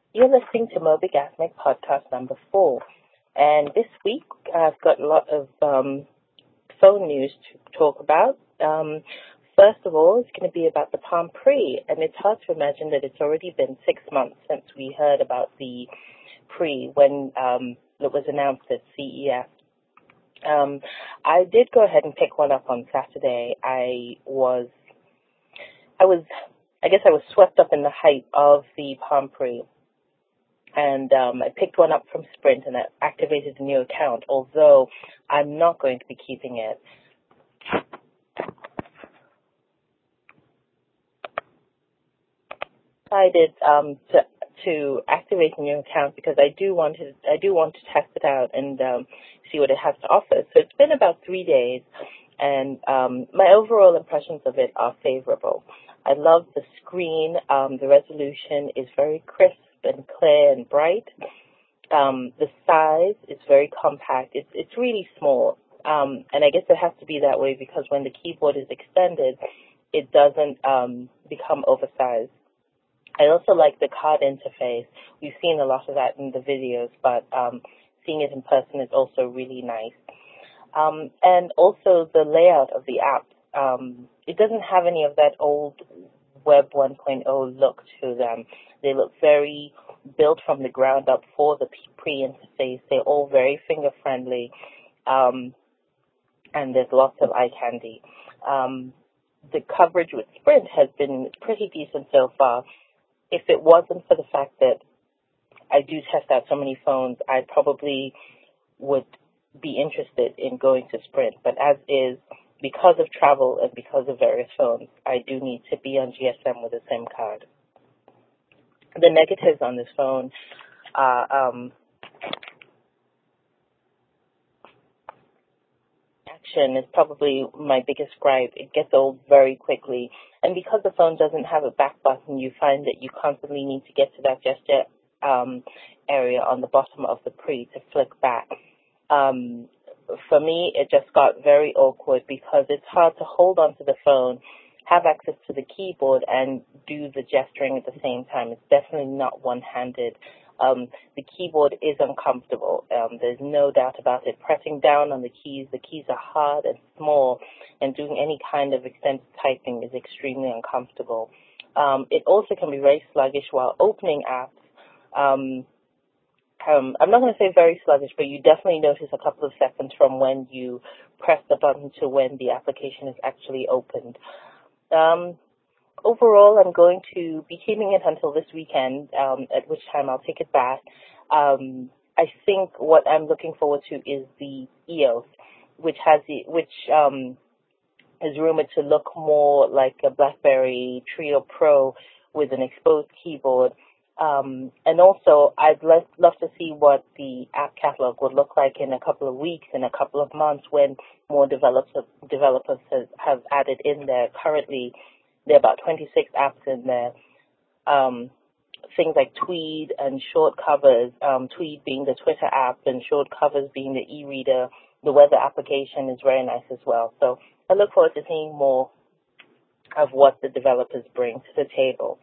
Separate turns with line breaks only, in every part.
You're listening to Moby Gasmic podcast number 4. And this week, I've got a lot of phone news to talk about. First of all, it's going to be about the Palm Pre. And it's hard to imagine that it's already been 6 months since we heard about the Pre when it was announced at CES. I did go ahead and pick one up on Saturday. I guess I was swept up in the hype of the Palm Pre. And I picked one up from Sprint and I activated a new account, although I'm not going to be keeping it. I decided to activate a new account because I do want to test it out and see what it has to offer. So it's been about 3 days, and my overall impressions of it are favorable. I love the screen. The resolution is very crisp and clear and bright. The size is very compact. It's really small. And I guess it has to be that way because when the keyboard is extended, it doesn't become oversized. I also like the card interface. We've seen a lot of that in the videos, but seeing it in person is also really nice. And also the layout of the app. It doesn't have any of that old Web 1.0 look to them. They look very built from the ground up for the pre-interface. They're all very finger-friendly, and there's lots of eye candy. The coverage with Sprint has been pretty decent so far. If it wasn't for the fact that I do test out so many phones, I probably would be interested in going to Sprint. But as is, because of travel and because of various phones, I do need to be on GSM with a SIM card. The negatives on this phone are action is probably my biggest gripe. It gets old very quickly. And because the phone doesn't have a back button, you find that you constantly need to get to that gesture area on the bottom of the Pre to flick back. For me, it just got very awkward because it's hard to hold onto the phone, have access to the keyboard, and do the gesturing at the same time. It's definitely not one-handed. The keyboard is uncomfortable. There's no doubt about it. Pressing down on the keys are hard and small, and doing any kind of extended typing is extremely uncomfortable. It also can be very sluggish while opening apps. I'm not going to say very sluggish, but you definitely notice a couple of seconds from when you press the button to when the application is actually opened. Overall, I'm going to be keeping it until this weekend, at which time I'll take it back. I think what I'm looking forward to is the EOS, which is rumored to look more like a BlackBerry Trio Pro with an exposed keyboard. And also, I'd love to see what the app catalog would look like in a couple of weeks, in a couple of months, when more developers have added in there. Currently, there are about 26 apps in there. Things like Tweed and Short Covers, Tweed being the Twitter app and Short Covers being the e-reader. The weather application is very nice as well. So I look forward to seeing more of what the developers bring to the table.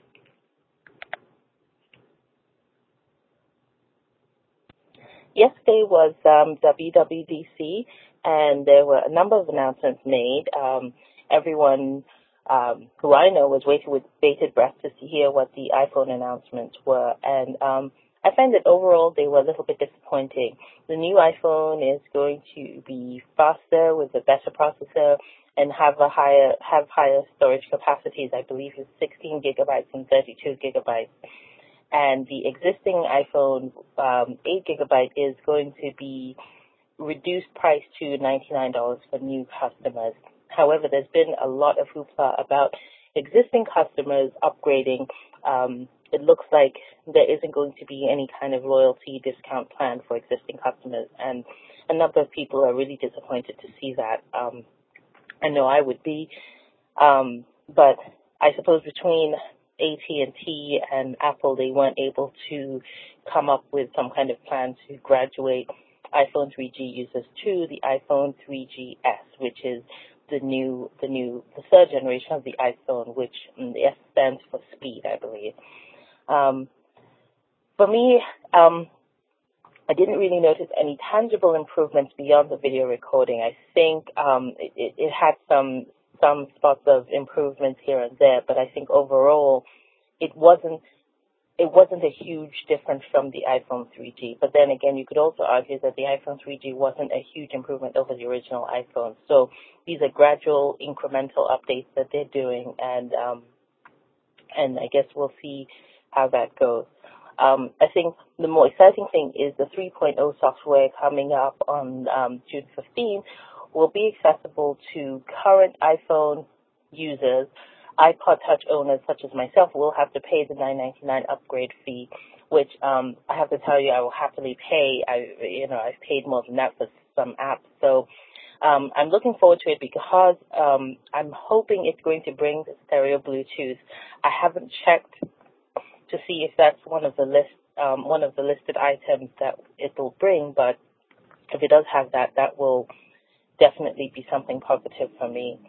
Yesterday was WWDC, and there were a number of announcements made. Everyone who I know was waiting with bated breath to hear what the iPhone announcements were, and I find that overall they were a little bit disappointing. The new iPhone is going to be faster with a better processor and have higher storage capacities. I believe it's 16 gigabytes and 32 gigabytes. And the existing iPhone 8 gigabyte is going to be reduced price to $99 for new customers. However, there's been a lot of hoopla about existing customers upgrading. It looks like there isn't going to be any kind of loyalty discount plan for existing customers, and a number of people are really disappointed to see that. I know I would be, but I suppose between AT&T and Apple, they weren't able to come up with some kind of plan to graduate iPhone 3G users to the iPhone 3GS, which is the third generation of the iPhone, which the S stands for speed, I believe. for me, I didn't really notice any tangible improvements beyond the video recording. I think it had some spots of improvements here and there, but I think overall it wasn't a huge difference from the iPhone 3G. But then again, you could also argue that the iPhone 3G wasn't a huge improvement over the original iPhone. So these are gradual, incremental updates that they're doing, and I guess we'll see how that goes. I think the more exciting thing is the 3.0 software coming up on June 15 will be accessible to current iPhone users. iPod Touch owners such as myself will have to pay the $9.99 upgrade fee, which I have to tell you I will happily pay. I've paid more than that for some apps. So I'm looking forward to it because I'm hoping it's going to bring the stereo Bluetooth. I haven't checked to see if that's one of the listed items that it will bring, but if it does have that, that will definitely be something positive for me.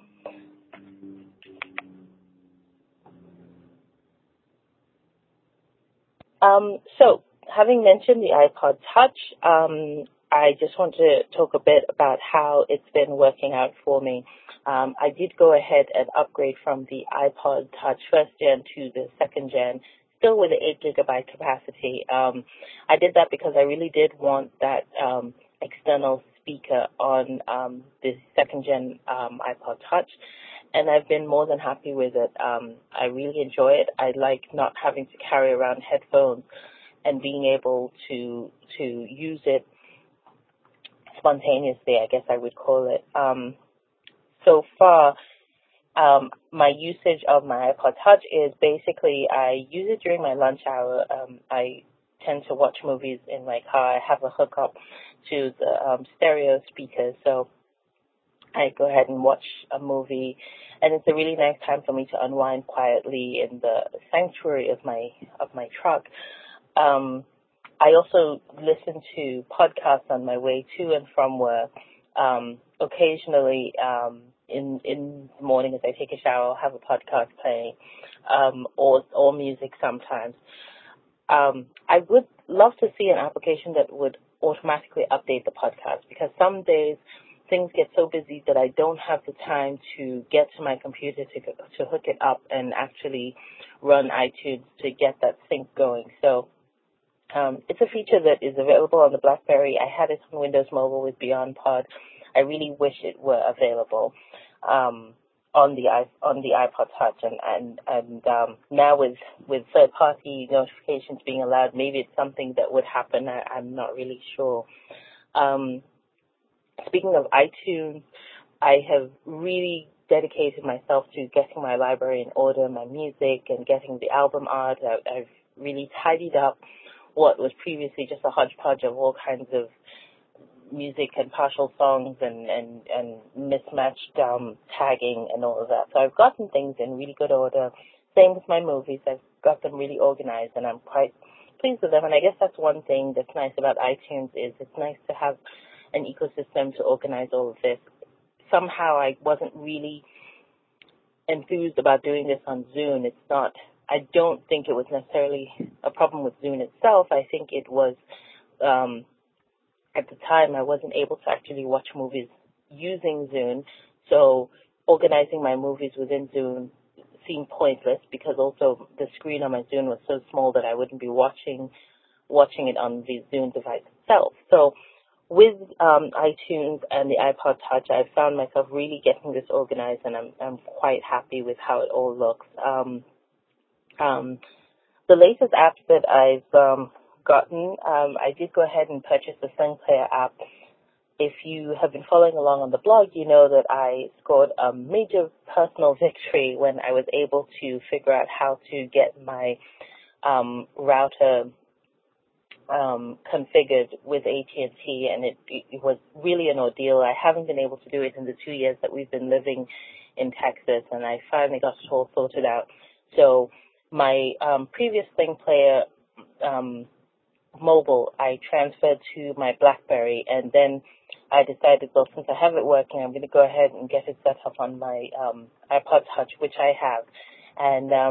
So, having mentioned the iPod Touch, I just want to talk a bit about how it's been working out for me. I did go ahead and upgrade from the iPod Touch first gen to the second gen, still with the 8 gigabyte capacity. I did that because I really did want that external speaker on the second gen iPod Touch, and I've been more than happy with it. I really enjoy it. I like not having to carry around headphones and being able to use it spontaneously, I guess I would call it. So far, my usage of my iPod Touch is basically I use it during my lunch hour. I tend to watch movies in my car. I have a hookup to the stereo speakers, so I go ahead and watch a movie, and it's a really nice time for me to unwind quietly in the sanctuary of my truck. I also listen to podcasts on my way to and from work. Occasionally, in the morning as I take a shower, I'll have a podcast playing, or music sometimes. I would love to see an application that would automatically update the podcast, because some days things get so busy that I don't have the time to get to my computer to hook it up and actually run iTunes to get that sync going. So it's a feature that is available on the BlackBerry. I had it on Windows Mobile with Beyond Pod. I really wish it were available on the iPod Touch, and now with third party notifications being allowed, maybe it's something that would happen. I'm not really sure. Speaking of iTunes, I have really dedicated myself to getting my library in order, my music, and getting the album art. I've really tidied up what was previously just a hodgepodge of all kinds of music and partial songs and mismatched tagging and all of that. So I've gotten things in really good order. Same with my movies. I've got them really organized, and I'm quite pleased with them. And I guess that's one thing that's nice about iTunes is it's nice to have an ecosystem to organize all of this. Somehow I wasn't really enthused about doing this on Zune. I don't think it was necessarily a problem with Zune itself. I think it was, at the time, I wasn't able to actually watch movies using Zune, so organizing my movies within Zune seemed pointless, because also the screen on my Zune was so small that I wouldn't be watching it on the Zune device itself. So with iTunes and the iPod Touch, I've found myself really getting this organized, and I'm quite happy with how it all looks. The latest apps that I've gotten, I did go ahead and purchase the SingPlayer app. If you have been following along on the blog, you know that I scored a major personal victory when I was able to figure out how to get my router configured with AT&T, and it was really an ordeal. I haven't been able to do it in the 2 years that we've been living in Texas, and I finally got it all sorted out. So my previous SingPlayer mobile, I transferred to my BlackBerry, and then I decided, well, since I have it working, I'm going to go ahead and get it set up on my iPod Touch, which I have. And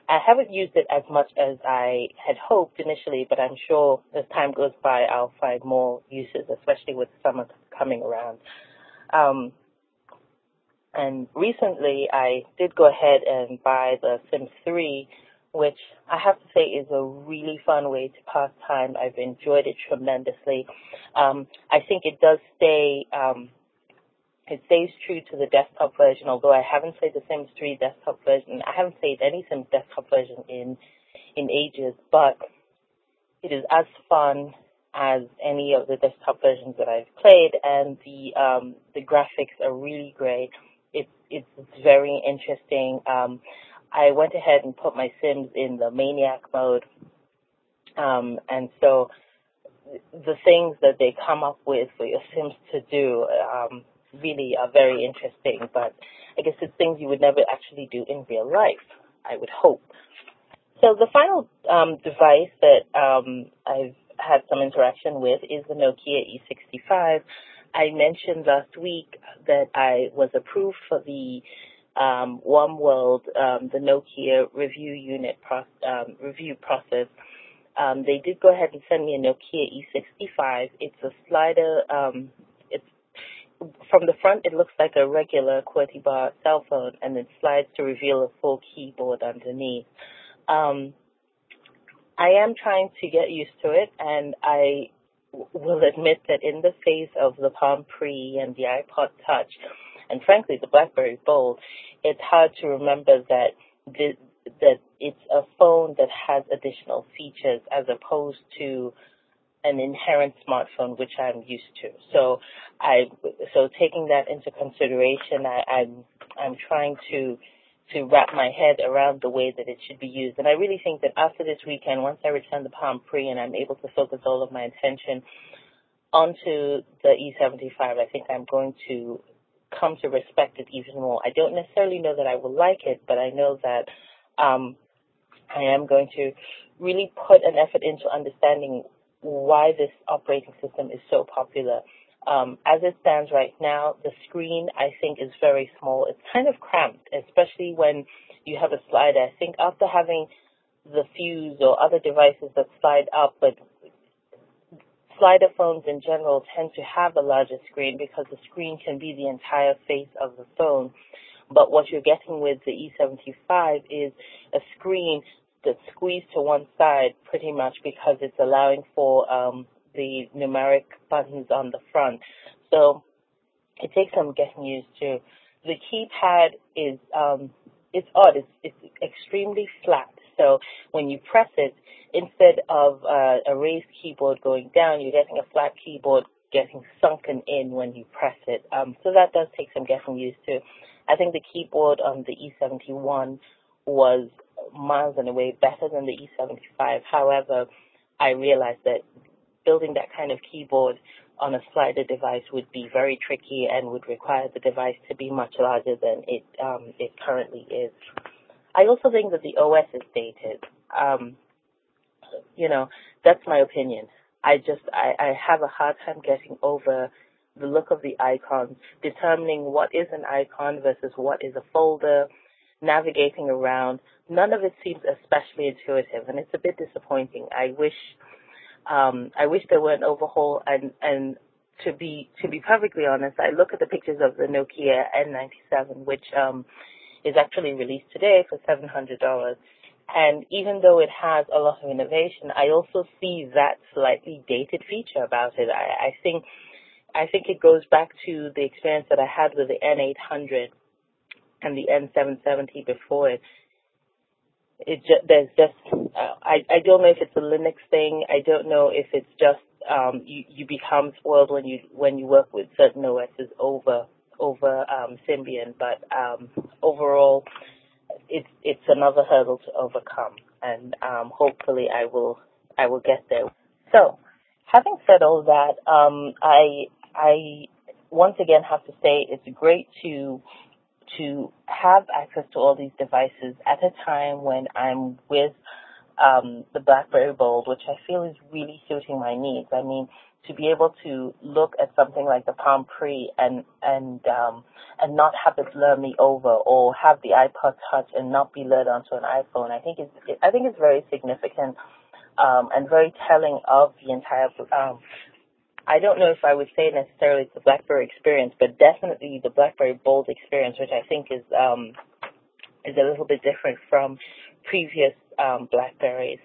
I haven't used it as much as I had hoped initially, but I'm sure as time goes by, I'll find more uses, especially with summer coming around. Um, and recently, I did go ahead and buy the Sims 3, which I have to say is a really fun way to pass time. I've enjoyed it tremendously. I think it does stay. It stays true to the desktop version, although I haven't played the Sims 3 desktop version. I haven't played any Sims desktop version in ages, but it is as fun as any of the desktop versions that I've played, and the graphics are really great. It's very interesting. I went ahead and put my Sims in the Maniac mode, and so the things that they come up with for your Sims to do really are very interesting, but I guess it's things you would never actually do in real life, I would hope. So the final device that I've had some interaction with is the Nokia E65. I mentioned last week that I was approved for the Wormworld, the Nokia review unit review process. They did go ahead and send me a Nokia E65. It's a slider. It's from the front, it looks like a regular QWERTY bar cell phone, and it slides to reveal a full keyboard underneath. I am trying to get used to it, and I will admit that in the face of the Palm Pre and the iPod Touch, and frankly the BlackBerry Bold, it's hard to remember that that it's a phone that has additional features as opposed to an inherent smartphone, which I'm used to. So taking that into consideration, I'm trying to wrap my head around the way that it should be used. And I really think that after this weekend, once I return the Palm Pre and I'm able to focus all of my attention onto the E75, I think I'm going to come to respect it even more. I don't necessarily know that I will like it, but I know that I am going to really put an effort into understanding why this operating system is so popular. As it stands right now, the screen, I think, is very small. It's kind of cramped, especially when you have a slider. I think after having the Fuse or other devices that slide up, but slider phones in general tend to have a larger screen because the screen can be the entire face of the phone. But what you're getting with the E75 is a screen that's squeezed to one side pretty much because it's allowing for the numeric buttons on the front. So it takes some getting used to. The keypad is it's odd. It's extremely flat. So when you press it, instead of a raised keyboard going down, you're getting a flat keyboard getting sunken in when you press it. So that does take some getting used to. I think the keyboard on the E71 was miles and away better than the E75. However, I realized that building that kind of keyboard on a slider device would be very tricky and would require the device to be much larger than it currently is. I also think that the OS is dated. That's my opinion. I have a hard time getting over the look of the icons, determining what is an icon versus what is a folder, navigating around. None of it seems especially intuitive, and it's a bit disappointing. I wish there were an overhaul, and to be perfectly honest, I look at the pictures of the Nokia N97, which is actually released today for $700. And even though it has a lot of innovation, I also see that slightly dated feature about it. I think it goes back to the experience that I had with the N800 and the N770 before it. I don't know if it's a Linux thing. I don't know if it's just you become spoiled when you work with certain OSs over Symbian, but overall it's another hurdle to overcome, and hopefully I will get there. So, having said all that, I once again have to say it's great to have access to all these devices at a time when I'm with the BlackBerry Bold, which I feel is really suiting my needs. I mean, to be able to look at something like the Palm Pre and not have it lure me over, or have the iPod Touch and not be lured onto an iPhone, I think it's very significant and very telling of the entire. I don't know if I would say necessarily it's the BlackBerry experience, but definitely the BlackBerry Bold experience, which I think is a little bit different from previous BlackBerries.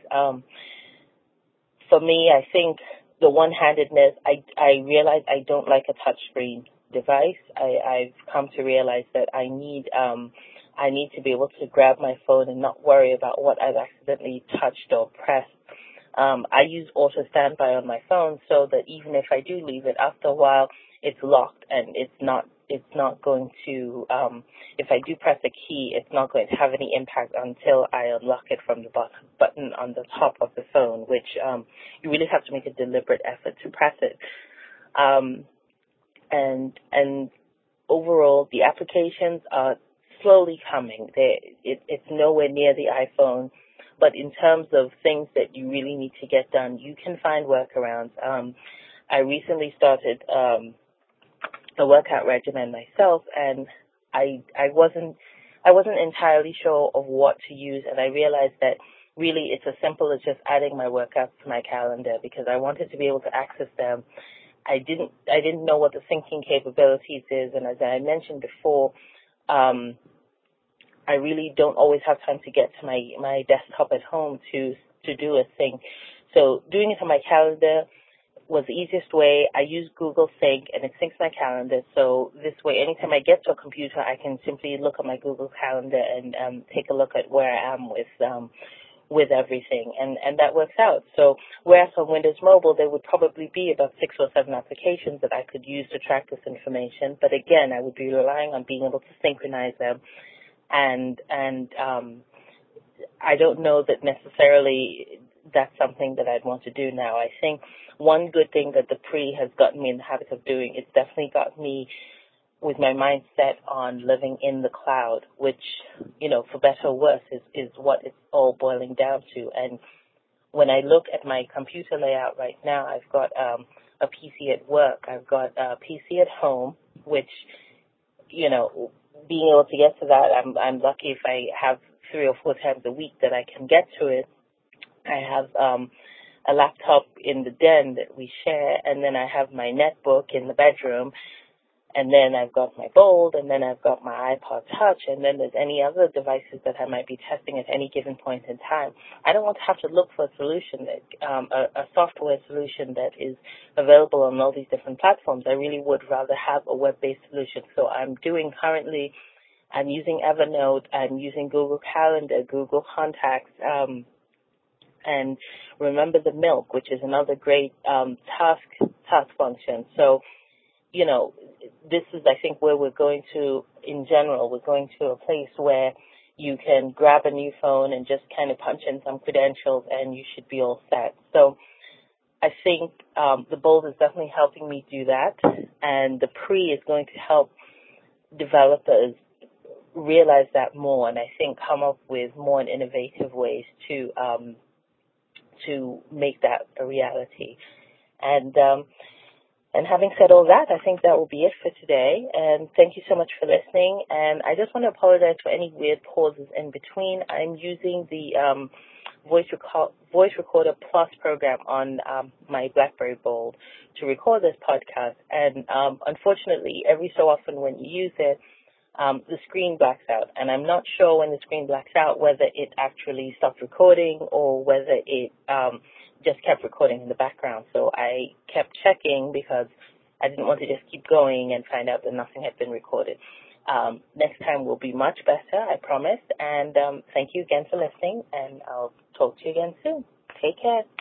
For me, I think the one-handedness, I realize I don't like a touchscreen device. I've come to realize that I need to be able to grab my phone and not worry about what I've accidentally touched or pressed. I use auto standby on my phone so that even if I do leave it, after a while it's locked and it's not going to, if I do press a key, it's not going to have any impact until I unlock it from the button on the top of the phone, which you really have to make a deliberate effort to press it. And overall, the applications are slowly coming. It's nowhere near the iPhone, but in terms of things that you really need to get done, you can find workarounds. I recently started a workout regimen myself, and I wasn't entirely sure of what to use, and I realized that really it's as simple as just adding my workouts to my calendar, because I wanted to be able to access them. I didn't know what the syncing capabilities is, and as I mentioned before, I really don't always have time to get to my desktop at home to do a sync. So doing it on my calendar was the easiest way. I use Google Sync, and it syncs my calendar. So this way, anytime I get to a computer, I can simply look at my Google Calendar and take a look at where I am with everything, and that works out. So whereas on Windows Mobile, there would probably be about 6 or 7 applications that I could use to track this information. But again, I would be relying on being able to synchronize them, and I don't know that necessarily that's something that I'd want to do now. I think one good thing that the Pre has gotten me in the habit of doing, it's definitely got me with my mindset on living in the cloud, which, for better or worse, is what it's all boiling down to. And when I look at my computer layout right now, I've got a PC at work, I've got a PC at home, which, being able to get to that, I'm lucky if I have 3 or 4 times a week that I can get to it. I have a laptop in the den that we share, and then I have my netbook in the bedroom, and then I've got my Bold, and then I've got my iPod Touch, and then there's any other devices that I might be testing at any given point in time. I don't want to have to look for a solution, a software solution that is available on all these different platforms. I really would rather have a web-based solution. So I'm using Evernote, I'm using Google Calendar, Google Contacts, and Remember the Milk, which is another great task function. So, this is, I think, where we're going to, in general, we're going to a place where you can grab a new phone and just kind of punch in some credentials and you should be all set. So I think the Bold is definitely helping me do that, and the Pre is going to help developers realize that more, and I think come up with more innovative ways to make that a reality. And having said all that, I think that will be it for today. And thank you so much for listening. And I just want to apologize for any weird pauses in between. I'm using the Voice Recorder Plus program on my BlackBerry Bold to record this podcast. And unfortunately, every so often when you use it, the screen blacks out. And I'm not sure when the screen blacks out whether it actually stopped recording or whether it just kept recording in the background. So I kept checking because I didn't want to just keep going and find out that nothing had been recorded. Next time will be much better, I promise. And thank you again for listening, and I'll talk to you again soon. Take care.